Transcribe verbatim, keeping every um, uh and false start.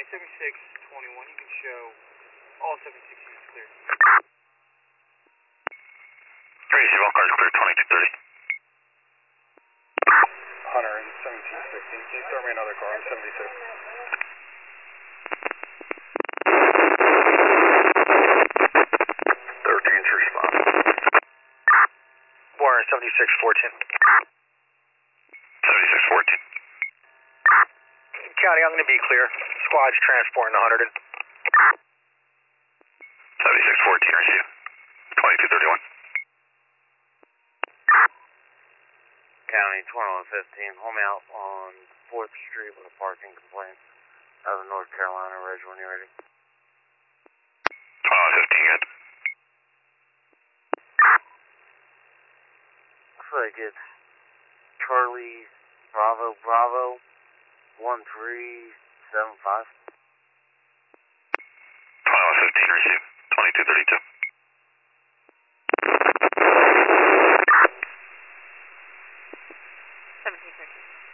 County seventy-six twenty-one, you can show all seventy-six units clear. Receive all cars clear, twenty-two thirty. Hunter in seventeen fifteen, can you throw me another car on seventy-six? thirteen's response. Warren seventy-six fourteen. seventy-six fourteen. County, I'm going to be clear. Squad's transporting the hundred. seventy-six fourteen, receive. twenty-two thirty-one. County twenty-one fifteen, home out on fourth Street with a parking complaint out of North Carolina. Reg, when you're ready. twenty-one fifteen, good. I feel like it's Charlie Bravo Bravo one three seven five. twenty-one fifteen, receive. twenty-two thirty-two. seventeen thirteen.